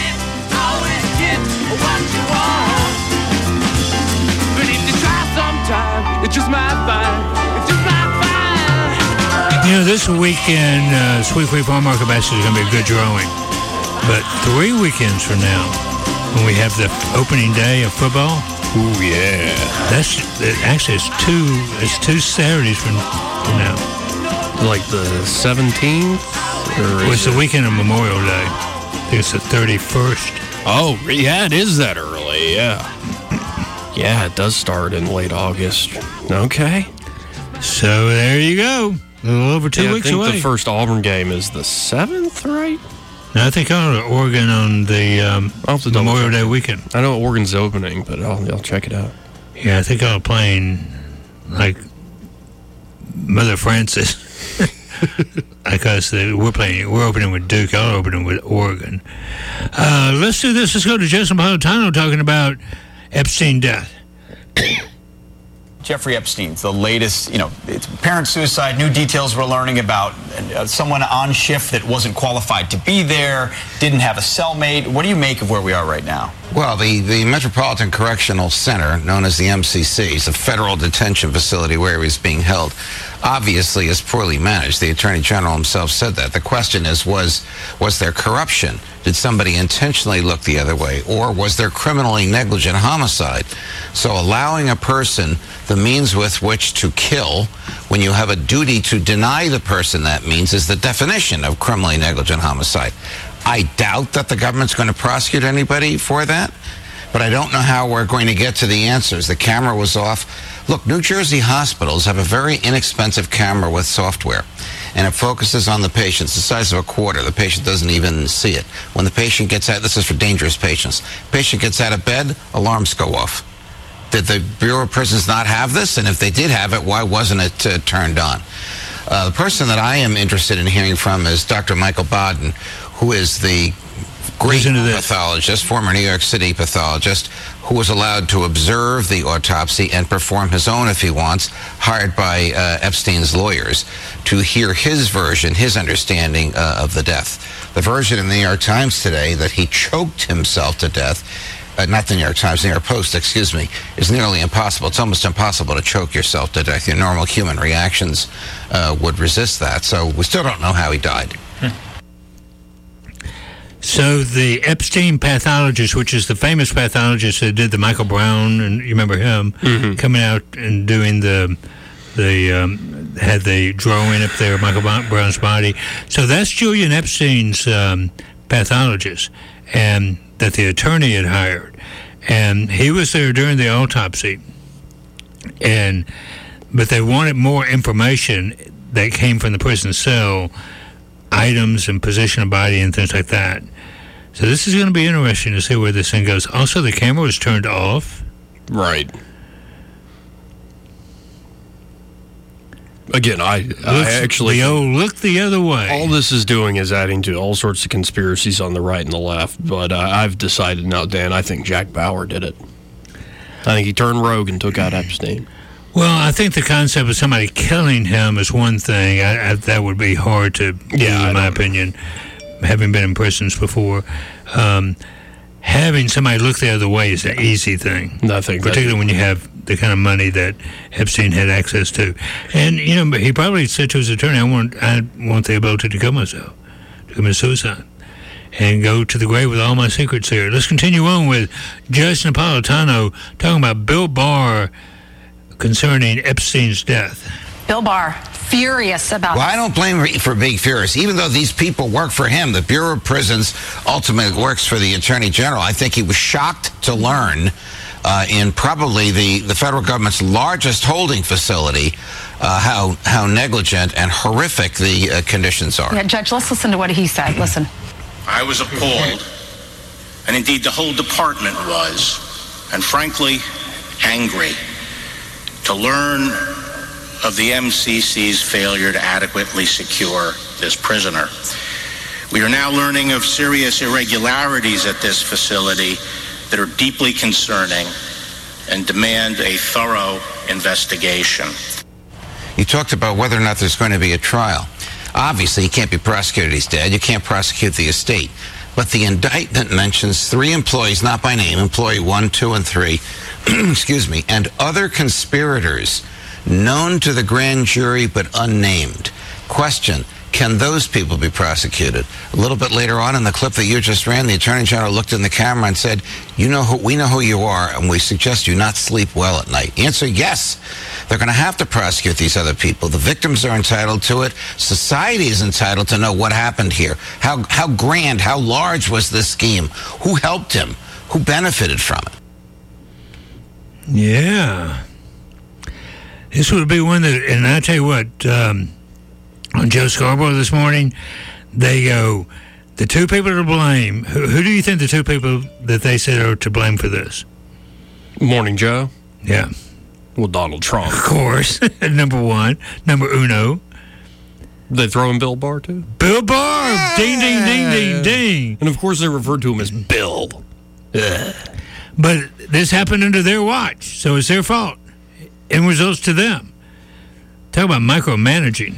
You know, this weekend, uh, Sweet Creek Farm Market Basket is going to be a good drawing. But three weekends from now, when we have the opening day of football, ooh, yeah. That's it, actually it's two it's two Saturdays from, from now. Like the seventeenth? Well, it's the weekend of Memorial Day. I think it's the thirty-first. Oh, yeah, it is that early, yeah. Yeah, it does start in late August. Okay. So there you go. A little over two yeah, weeks I think away. The first Auburn game is the seventh, right? No, I think on Oregon on the um, Memorial Day weekend. I know Oregon's opening, but I'll, I'll check it out. Yeah, I think I'm playing like Mother Francis. Because we're playing, we're opening with Duke. I'm opening with Oregon. Uh, let's do this. Let's go to Jason Napolitano talking about Epstein death. Jeffrey Epstein's the latest, you know, it's apparent suicide, new details we're learning about uh, someone on shift that wasn't qualified to be there, didn't have a cellmate. What do you make of where we are right now? Well, the, the Metropolitan Correctional Center, known as the M C C, is a federal detention facility where he was being held, obviously is poorly managed. The Attorney General himself said that. The question is, was, was there corruption? Did somebody intentionally look the other way? Or was there criminally negligent homicide? So allowing a person the means with which to kill when you have a duty to deny the person that means is the definition of criminally negligent homicide. I doubt that the government's going to prosecute anybody for that, but I don't know how we're going to get to the answers. The camera was off Look, New Jersey hospitals have a very inexpensive camera with software, and it focuses on the patient. It's the size of a quarter. The patient doesn't even see it. When the patient gets out, this is for dangerous patients. Patient gets out of bed, alarms go off. Did the Bureau of Prisons not have this? And if they did have it, why wasn't it uh, turned on? Uh, the person that I am interested in hearing from is Doctor Michael Baden, who is the great pathologist, former New York City pathologist, who was allowed to observe the autopsy and perform his own if he wants, hired by uh, Epstein's lawyers to hear his version, his understanding uh, of the death. The version in the New York Times today that he choked himself to death, uh, not the New York Times, New York Post, excuse me, is nearly impossible. It's almost impossible to choke yourself to death. Your normal human reactions uh, would resist that. So we still don't know how he died. So the Epstein pathologist, which is the famous pathologist that did the Michael Brown, and you remember him mm-hmm. coming out and doing the the um, had the drawing up there of Michael Brown's body. So that's Julian Epstein's um, pathologist, and that the attorney had hired, and he was there during the autopsy. And but they wanted more information that came from the prison cell, items and position of body and things like that. So this is going to be interesting to see where this thing goes. Also, the camera was turned off. Right. Again, I, Looks, I actually... The old look the other way. All this is doing is adding to all sorts of conspiracies on the right and the left. But uh, I've decided now, Dan, I think Jack Bauer did it. I think he turned rogue and took out Epstein. Well, I think the concept of somebody killing him is one thing. I, I, that would be hard to do, yeah, in my opinion, having been in prisons before. Um, having somebody look the other way is an easy thing. Nothing. Particularly when you have the kind of money that Epstein had access to. And, you know, he probably said to his attorney, I want, I want the ability to kill myself, to commit suicide, and go to the grave with all my secrets here. Let's continue on with Judge Napolitano talking about Bill Barr concerning Epstein's death. Bill Barr, furious about Well, I don't blame him for being furious. Even though these people work for him, the Bureau of Prisons ultimately works for the Attorney General. I think he was shocked to learn uh, in probably the, the federal government's largest holding facility uh, how, how negligent and horrific the uh, conditions are. Yeah, Judge, let's listen to what he said. Listen. I was appalled, and indeed the whole department was, and frankly, angry to learn of the M C C's failure to adequately secure this prisoner. We are now learning of serious irregularities at this facility that are deeply concerning and demand a thorough investigation. You talked about whether or not there's going to be a trial. Obviously, he can't be prosecuted. He's dead. You can't prosecute the estate. But the indictment mentions three employees, not by name, employee one, two, and three, excuse me, and other conspirators known to the grand jury but unnamed. Question, can those people be prosecuted? A little bit later on in the clip that you just ran, the Attorney General looked in the camera and said, "You know who, we know who you are, and we suggest you not sleep well at night." Answer, yes. They're going to have to prosecute these other people. The victims are entitled to it. Society is entitled to know what happened here. How, how grand, how large was this scheme? Who helped him? Who benefited from it? Yeah. This would be one that, and I tell you what, um, on Joe Scarborough this morning, they go, the two people to blame, who, who do you think the two people that they said are to blame for this? Morning Joe? Yeah. Well, Donald Trump. Of course. Number one. Number uno. They throw in Bill Barr, too? Bill Barr! Yeah. Ding, ding, ding, ding, ding. And, of course, they referred to him as Bill. Ugh. But this happened under their watch, so it's their fault. And results to them. Talk about micromanaging.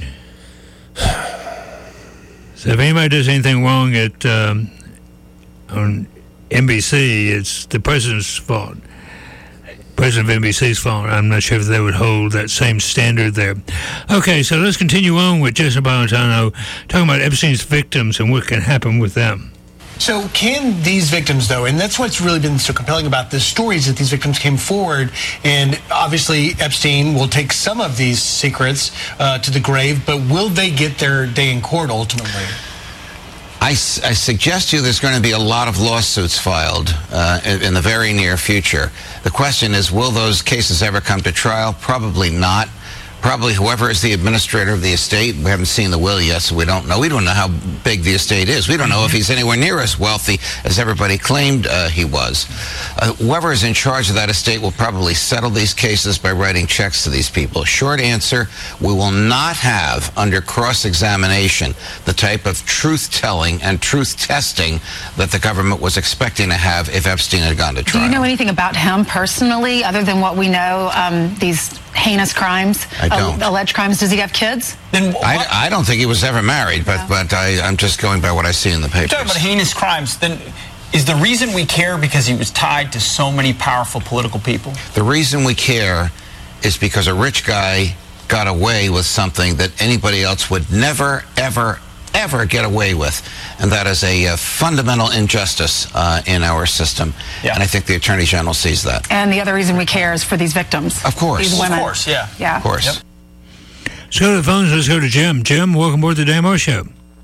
So if anybody does anything wrong at um, on N B C, it's the president's fault. President of N B C's fault. I'm not sure if they would hold that same standard there. Okay, so let's continue on with Judge Napolitano talking about Epstein's victims and what can happen with them. So can these victims, though, and that's what's really been so compelling about this story, is that these victims came forward, and obviously Epstein will take some of these secrets uh, to the grave, but will they get their day in court ultimately? I I, s- I suggest to you there's going to be a lot of lawsuits filed uh, in, in the very near future. The question is, will those cases ever come to trial? Probably not. Probably whoever is the administrator of the estate, we haven't seen the will yet, so we don't know. We don't know how big the estate is. We don't know if he's anywhere near as wealthy as everybody claimed uh, he was. Uh, whoever is in charge of that estate will probably settle these cases by writing checks to these people. Short answer, we will not have, under cross-examination, the type of truth-telling and truth-testing that the government was expecting to have if Epstein had gone to Do trial. you know anything about him personally, other than what we know, um, these heinous crimes, I don't. uh, alleged crimes? Does he have kids? I, I don't think he was ever married, but but I, I'm just going by what I see in the papers. Talking about heinous crimes, then is the reason we care because he was tied to so many powerful political people? The reason we care is because a rich guy got away with something that anybody else would never, ever, ever get away with, and that is a, uh fundamental injustice uh, in our system. Yeah. And I think the Attorney General sees that. And the other reason we care is for these victims. Of course. These women. Of course, yeah. Yeah. Of course. Yep. Let's go to the phones. Let's go to Jim. Jim, welcome aboard the Dan Moore Show.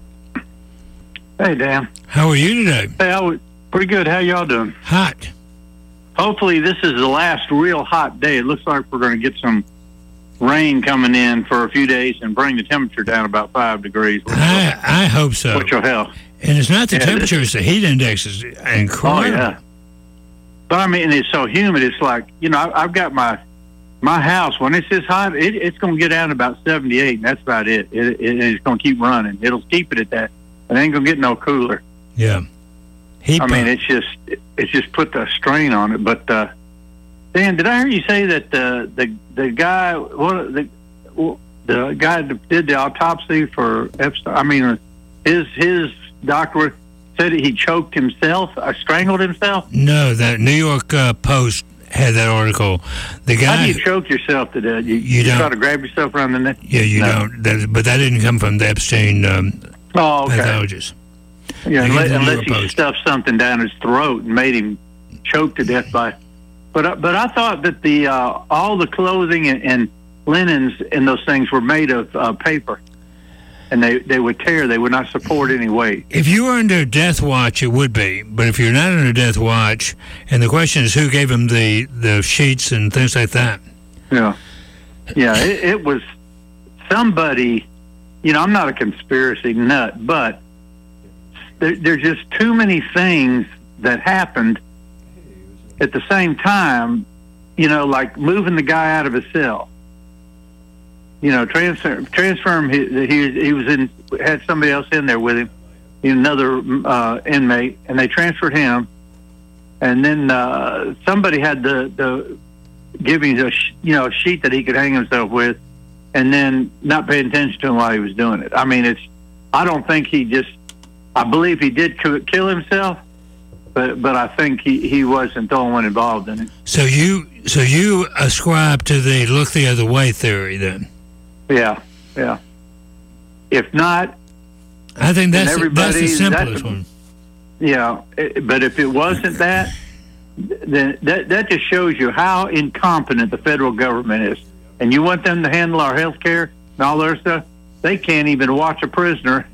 Hey, Dan. How are you today? Hey, I was pretty good. How y'all doing? Hot. Hopefully, this is the last real hot day. It looks like we're going to get some rain coming in for a few days and bring the temperature down about five degrees. I, I hope so. Which will help. And it's not the Yeah, temperature, it's the heat index is incredible. Oh, yeah. But, I mean, it's so humid. It's like, you know, I, I've got my my house. When it's this hot, it, it's going to get down to about seventy-eight, and that's about it. it, it it's going to keep running. It'll keep it at that. It ain't going to get no cooler. Yeah. Heat I mean, pump. it's just it's just put the strain on it. But uh, Dan, did I hear you say that uh, the the guy what the the guy that did the autopsy for Epstein? I mean, his his doctor said he choked himself, uh, strangled himself. No, that New York uh, Post had that article. The guy. How do you choke yourself to death? You, You don't. try to grab yourself around the neck. Yeah, you No. don't. That, but that didn't come from the Epstein um, Oh, okay. pathologist. Yeah, They unless, gave the New unless York he Post. stuffed something down his throat and made him choke to death by. But uh, but I thought that the uh, all the clothing and, and linens and those things were made of uh, paper, and they, they would tear. They would not support any weight. If you were under death watch, it would be. But if you're not under death watch, and the question is who gave him the, the sheets and things like that. Yeah, yeah. It, it was somebody. You know, I'm not a conspiracy nut, but there, there's just too many things that happened at the same time. You know, like moving the guy out of his cell. You know, transfer transfer him. He, he he was in had somebody else in there with him, another uh, inmate, and they transferred him. And then uh, somebody had the the give him a sh- you know a sheet that he could hang himself with, and then not paying attention to him while he was doing it. I mean, it's. I don't think he just. I believe he did k- kill himself, but but I think he, he wasn't the only one involved in it. So you so you ascribe to the look the other way theory then? Yeah, yeah. If not, I think then that's the, that's the everybody- simplest that's- one. Yeah, it- but if it wasn't that, then that that just shows you how incompetent the federal government is. And you want them to handle our health care and all their stuff? They can't even watch a prisoner.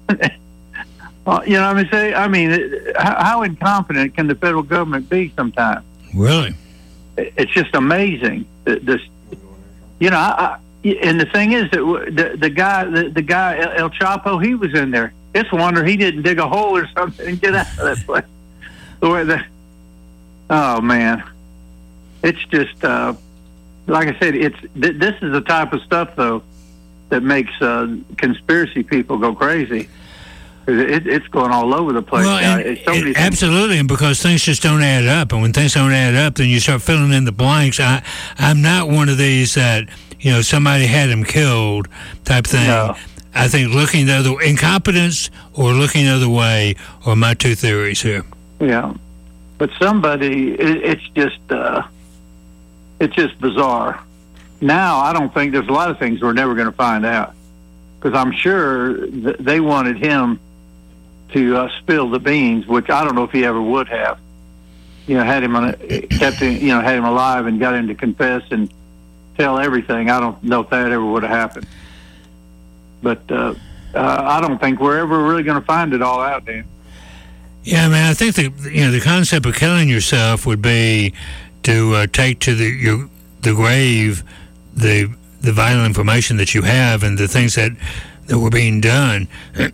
Well, you know what I mean? Say, I mean, it- how, how incompetent can the federal government be sometimes? Really? It- It's just amazing. The- This, you know, I, I, and the thing is that w- the the guy, the, the guy El Chapo, he was in there. It's a wonder he didn't dig a hole or something and get out of that place. Where the, oh man, it's just uh, like I said. It's th- this is the type of stuff though that makes uh, conspiracy people go crazy. It, it's going all over the place. Well, now. and It's so it- many things. absolutely, and because things just don't add up, and when things don't add up, then you start filling in the blanks. I, I'm not one of these that you know somebody had him killed type thing. No. I think looking the other incompetence or looking the other way are my two theories here. Yeah, but somebody, it, it's just, uh, it's just bizarre. Now, I don't think there's a lot of things we're never going to find out because I'm sure th- they wanted him to uh, spill the beans, which I don't know if he ever would have. You know, had him on, a, kept him, you know, had him alive and got him to confess and tell everything. I don't know if that ever would have happened. But uh, uh, I don't think we're ever really going to find it all out, Dan. Yeah, man. I think the you know the concept of killing yourself would be to uh, take to the your the grave the the vital information that you have and the things that that were being done,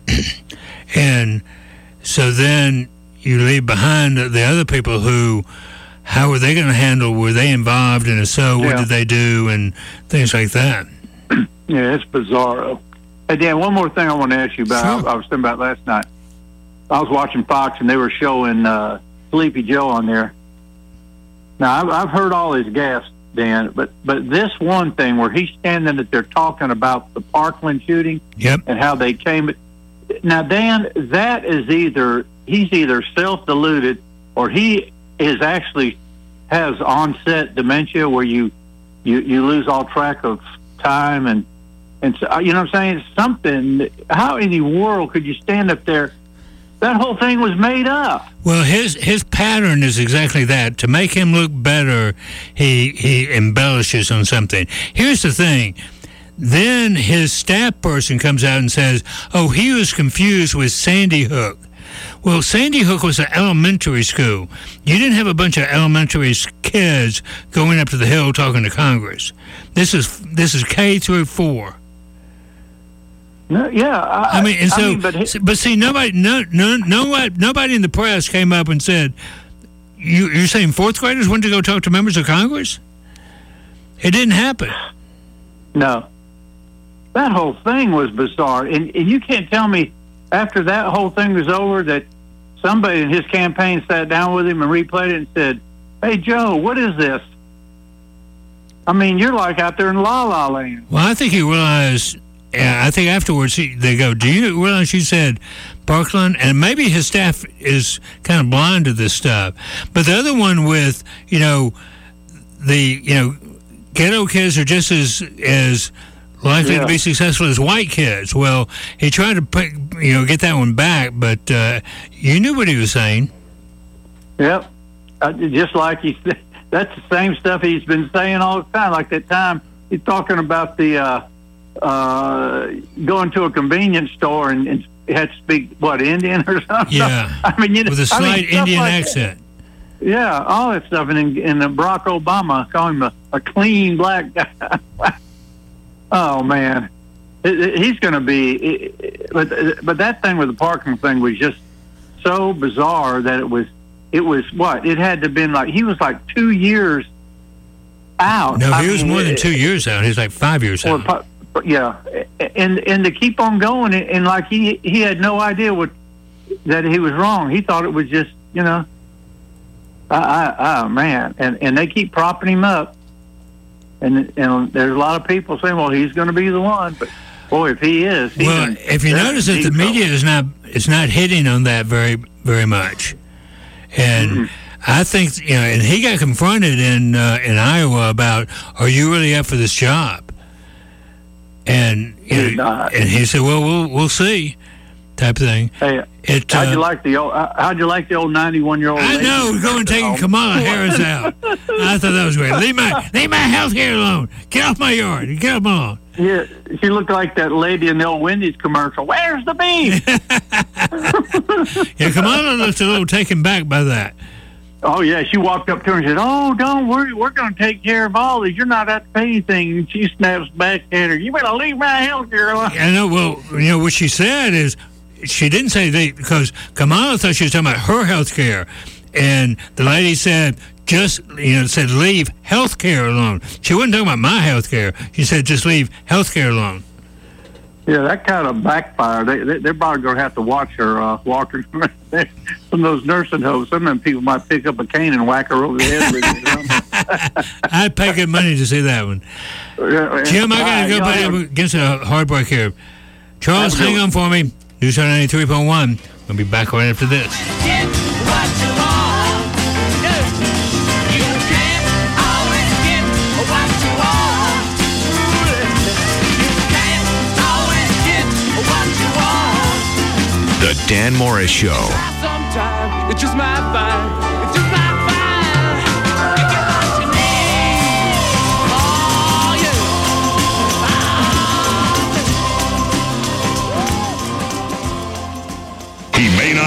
and so then you leave behind the other people who, how were they going to handle? Were they involved? And if so, what Yeah. did they do? And things like that. Yeah, it's bizarro. Hey, Dan, one more thing I want to ask you about. I, I was thinking about last night. I was watching Fox, and they were showing uh, Sleepy Joe on there. Now, I've, I've heard all his gas, Dan, but but this one thing where he's standing that they're talking about the Parkland shooting yep. and how they came. Now, Dan, that is either he's either self-deluded or he is actually has onset dementia where you you, you lose all track of time and and so, you know what I'm saying? It's something. How in the world could you stand up there? That whole thing was made up. Well, his his pattern is exactly that. To make him look better, he he embellishes on something. Here's the thing. Then his staff person comes out and says, oh, he was confused with Sandy Hook. Well, Sandy Hook was an elementary school. You didn't have a bunch of elementary kids going up to the Hill talking to Congress. This is this is K through four. No, yeah, I, I mean, and so, I mean, but, he, but see, nobody, no, no, no, nobody in the press came up and said, "You, you're saying fourth graders went to go talk to members of Congress?" It didn't happen. No, that whole thing was bizarre, and and you can't tell me after that whole thing was over that somebody in his campaign sat down with him and replayed it and said, "Hey, Joe, what is this?" I mean, you're like out there in La La Land. Well, I think he realized. Yeah, I think afterwards he, they go, do you realize you said Parkland? And maybe his staff is kind of blind to this stuff. But the other one with, you know, the, you know, ghetto kids are just as as likely Yeah. to be successful as white kids. Well, he tried to, put, you know, get that one back, but uh, you knew what he was saying. Yep. Uh, just like he said, that's the same stuff he's been saying all the time. Like that time he's talking about the, uh, uh, going to a convenience store and, and had to speak, what, Indian or something? Yeah. I mean, you know, With a I mean, slight stuff Indian like that. accent. Yeah, all that stuff. And in, in Barack Obama, calling him a, a clean black guy. Oh, man. It, it, he's going to be... It, it, but but that thing with the parking thing was just so bizarre that it was... It was what? It had to have been like... He was like two years out. No, I he was mean, more than it- two years out. He was like five years or out. po- yeah, and and to keep on going, and, and like he he had no idea what that he was wrong. He thought it was just, you know, I, I, oh man, and and they keep propping him up, and and there's a lot of people saying, well, he's going to be the one, but boy, if he is, he's Well, in- if you they're notice in that the deep media is not it's not hitting on that very very much, and Mm-hmm. I think you know, and he got confronted in uh, in Iowa about, are you really up for this job? And you know, and he said, well, we'll we'll see, type thing. Hey, It, how'd uh, you like the old? uh, How'd you like the old ninety-one year old? I know, going taking Kamala Harris out. I thought that was great. Leave my leave my health care alone. Get off my yard. Get off my lawn. Yeah, she looked like that lady in the old Wendy's commercial. Where's the beef? Yeah, Kamala looked a little taken back by that. Oh, yeah. She walked up to her and said, oh, don't worry. We're going to take care of all these. You're not out to pay anything. And she snaps back at her. You better leave my health care alone. I know. Well, you know what she said is she didn't say they because Kamala thought she was talking about her health care, and the lady said just you know said leave health care alone. She wasn't talking about my health care. She said just leave health care alone. Yeah, that kind of backfired. They, they, they're probably going to have to watch her uh, walking from from those nursing homes. Some of them people might pick up a cane and whack her over the head with it. I'd pay good money to see that one. Jim, I got to go back up against a hard break here. Charles, hang on for me. News ninety-three point one. We'll be back right after this. The Dan Morris Show. Sometimes it's just my fine. It's just my fine. You get what you need. Oh, yeah.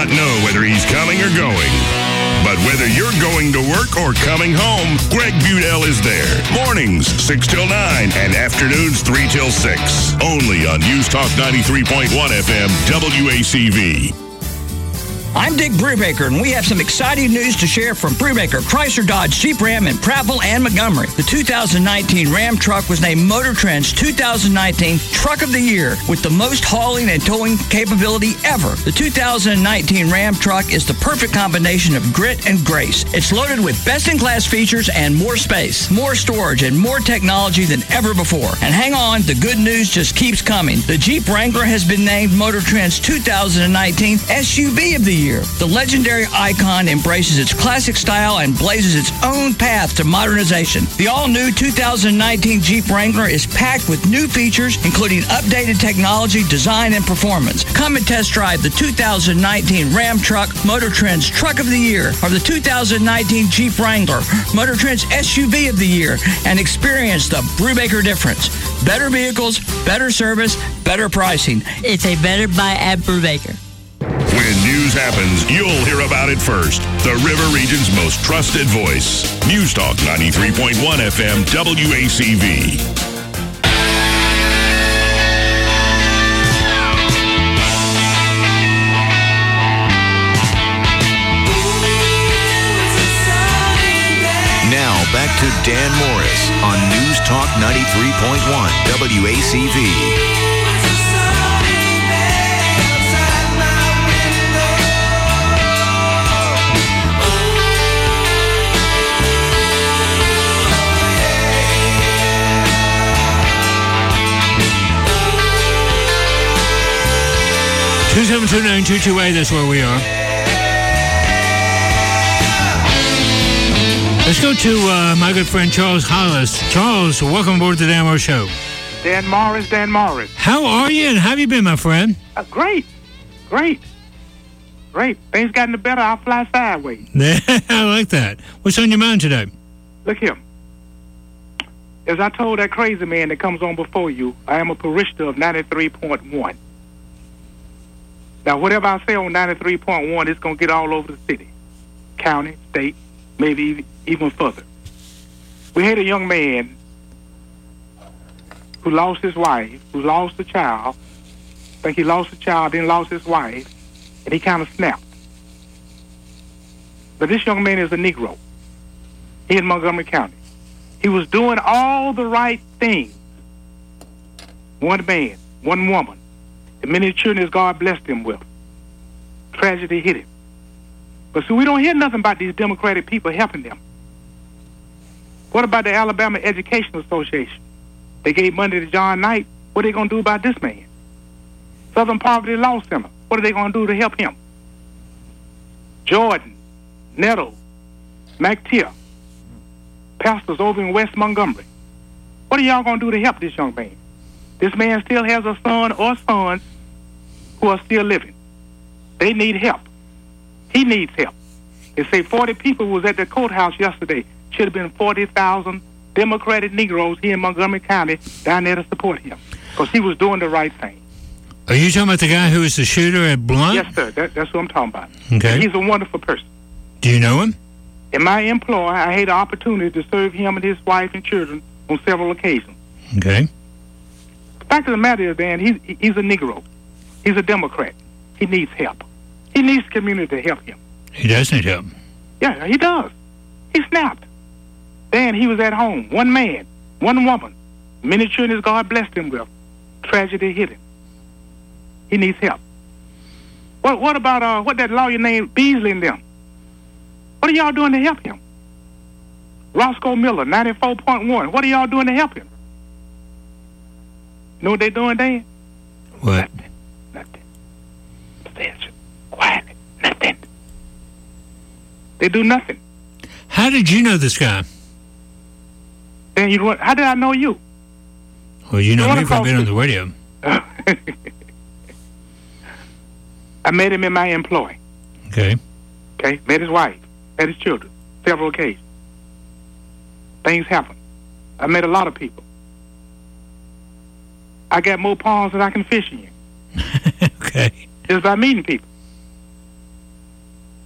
not know whether he's coming or going. But whether you're going to work or coming home, Greg Budell is there. Mornings, six till nine, and afternoons, three till six. Only on News Talk ninety-three point one F M, W A C V. I'm Dick Brubaker, and we have some exciting news to share from Brubaker, Chrysler, Dodge, Jeep Ram, and Prattville and Montgomery. The two thousand nineteen Ram truck was named Motor Trend's two thousand nineteen Truck of the Year with the most hauling and towing capability ever. The two thousand nineteen Ram truck is the perfect combination of grit and grace. It's loaded with best-in-class features and more space, more storage, and more technology than ever before. And hang on, the good news just keeps coming. The Jeep Wrangler has been named Motor Trend's two thousand nineteen S U V of the Year. The legendary icon embraces its classic style and blazes its own path to modernization. The all-new two thousand nineteen Jeep Wrangler is packed with new features, including updated technology, design, and performance. Come and test drive the two thousand nineteen Ram truck, Motor Trend's Truck of the Year, or the two thousand nineteen Jeep Wrangler, Motor Trend's S U V of the Year, and experience the Brubaker difference. Better vehicles, better service, better pricing. It's a better buy at Brubaker. When news happens, you'll hear about it first. The River Region's most trusted voice. News Talk ninety-three point one F M, W A C V. Now back to Dan Morris on News Talk ninety-three point one W A C V. two seven two nine two two eight, that's where we are. Let's go to uh, my good friend Charles Hollis. Charles, welcome aboard the Dan Morris Show. Dan Morris, Dan Morris. How are you and how have you been, my friend? Uh, great, great, great. Things gotten the better, I'll fly sideways. I like that. What's on your mind today? Look here. As I told that crazy man that comes on before you, I am a parishioner of ninety-three point one. Now, whatever I say on ninety-three point one, it's going to get all over the city, county, state, maybe even further. We had a young man who lost his wife, who lost a child. I think he lost a child, then lost his wife, and he kind of snapped. But this young man is a Negro. He in Montgomery County. He was doing all the right things. One man, one woman, and many children as God blessed him with. Tragedy hit him. But so we don't hear nothing about these Democratic people helping them. What about the Alabama Education Association? They gave money to John Knight. What are they going to do about this man? Southern Poverty Law Center. What are they going to do to help him? Jordan, Nettle, McTeer, pastors over in West Montgomery. What are y'all going to do to help this young man? This man still has a son or sons who are still living. They need help. He needs help. They say forty people was at the courthouse yesterday. Should have been forty thousand Democratic Negroes here in Montgomery County down there to support him because he was doing the right thing. Are you talking about the guy who was the shooter at Blunt? Yes, sir. That, that's what I'm talking about. Okay. And he's a wonderful person. Do you know him? In my employ, I had the opportunity to serve him and his wife and children on several occasions. Okay. The fact of the matter is, Dan, he's, he's a Negro. He's a Democrat. He needs help. He needs the community to help him. He does need help. Yeah, he does. He snapped. Dan, he was at home. One man, one woman. Many children God blessed him with. Tragedy hit him. He needs help. What What about uh, what that lawyer named Beasley and them? What are y'all doing to help him? Roscoe Miller, ninety-four point one. What are y'all doing to help him? You know what they're doing, Dan? What? Nothing. Nothing. Attention. Quiet. Nothing. They do nothing. How did you know this guy? Dan, you how did I know you? Well, you know You me wanna from being call- on the radio. I met him in my employ. Okay. Okay, met his wife, met his children, several occasions. Things happen. I met a lot of people. I got more ponds than I can fish in. Okay. Just by meeting people.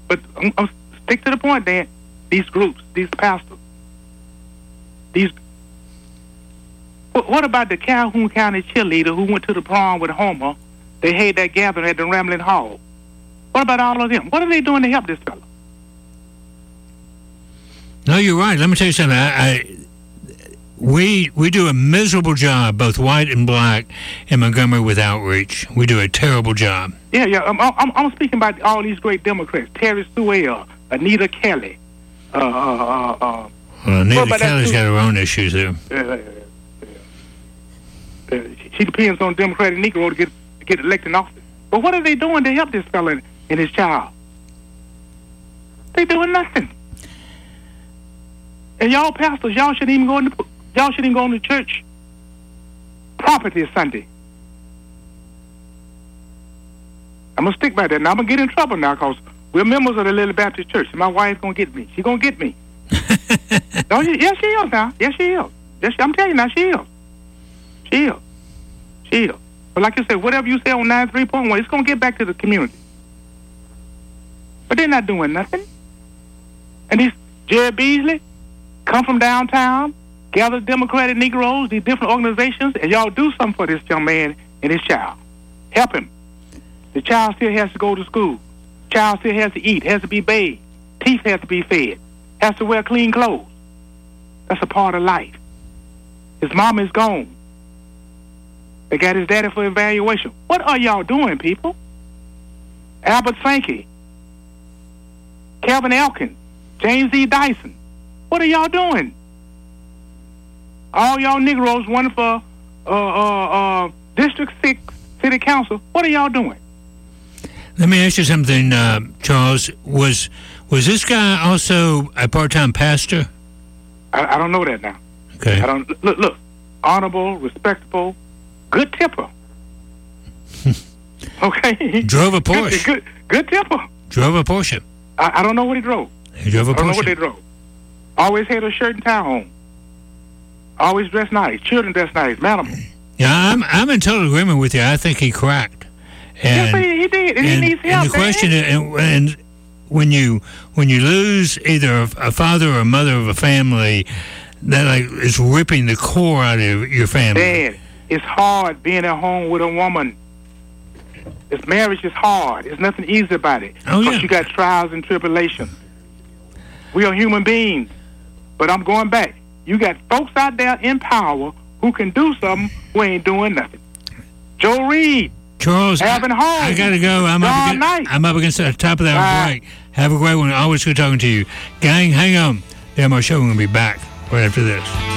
But I'm, I'm stick to the point, Dan. These groups, these pastors, these. What, what about the Calhoun County cheerleader who went to the prom with Homer? They had that gathering at the Ramblin' Hall. What about all of them? What are they doing to help this fellow? No, you're right. Let me tell you something. I, I we we do a miserable job, both white and black, in Montgomery with outreach. We do a terrible job. Yeah, yeah. I'm, I'm, I'm speaking about all these great Democrats: Terry Sewell, Anita Kelly. Uh, uh, uh, uh, Well, Anita about that Kelly's too? got her own issues there. Uh, uh, she depends on Democratic Negro to get to get elected in office. But what are they doing to help this fellow and, and his child? They doing nothing. And y'all pastors, y'all shouldn't even go into y'all shouldn't even go into church property Sunday. I'm gonna stick by that. Now I'm gonna get in trouble now because we're members of the Little Baptist Church. And my wife's gonna get me. She gonna get me. Don't you? Yes, she is now. Yes, she is. Yes, I'm telling you now, she is. She is. She is. But like you said, whatever you say on nine three point one, it's gonna get back to the community. But they're not doing nothing. And these Jerry Beasley come from downtown, gather Democratic Negroes, these different organizations, and y'all do something for this young man and his child. Help him. The child still has to go to school. Child still has to eat, has to be bathed. Teeth has to be fed. Has to wear clean clothes. That's a part of life. His mom is gone. They got his daddy for evaluation. What are y'all doing, people? Albert Sankey, Calvin Elkins, James E. Dyson. What are y'all doing? All y'all Negroes running for uh, uh, uh, District six City Council. What are y'all doing? Let me ask you something, uh, Charles. Was was this guy also a part-time pastor? I, I don't know that now. Okay. I don't look. Look, honorable, respectable, good tipper. Okay. Drove a Porsche. Good, good, good tipper. Drove a Porsche. I, I don't know what he drove. He drove a I don't know Porsche. what they drove. Always had a shirt and tie on. Always dressed nice. Children dressed nice. Manimal. Yeah, I'm I'm in total agreement with you. I think he cracked. And, Yes, he, he did, and, and, he needs help. and the question is, and, and when you when you lose either a, a father or a mother of a family, that like is ripping the core out of your family. Dad, it's hard being at home with a woman. This marriage is hard. There's nothing easy about it. Oh, yeah. You got trials and tribulations. We are human beings. But I'm going back. You got folks out there in power who can do something who ain't doing nothing. Joe Reed. Charles, Having home. I gotta go. I'm up, All against, night. I'm up against the top of the hour Bye. break. Have a great one. Always good talking to you. Gang, hang on. Damn, our show. We're gonna be back right after this.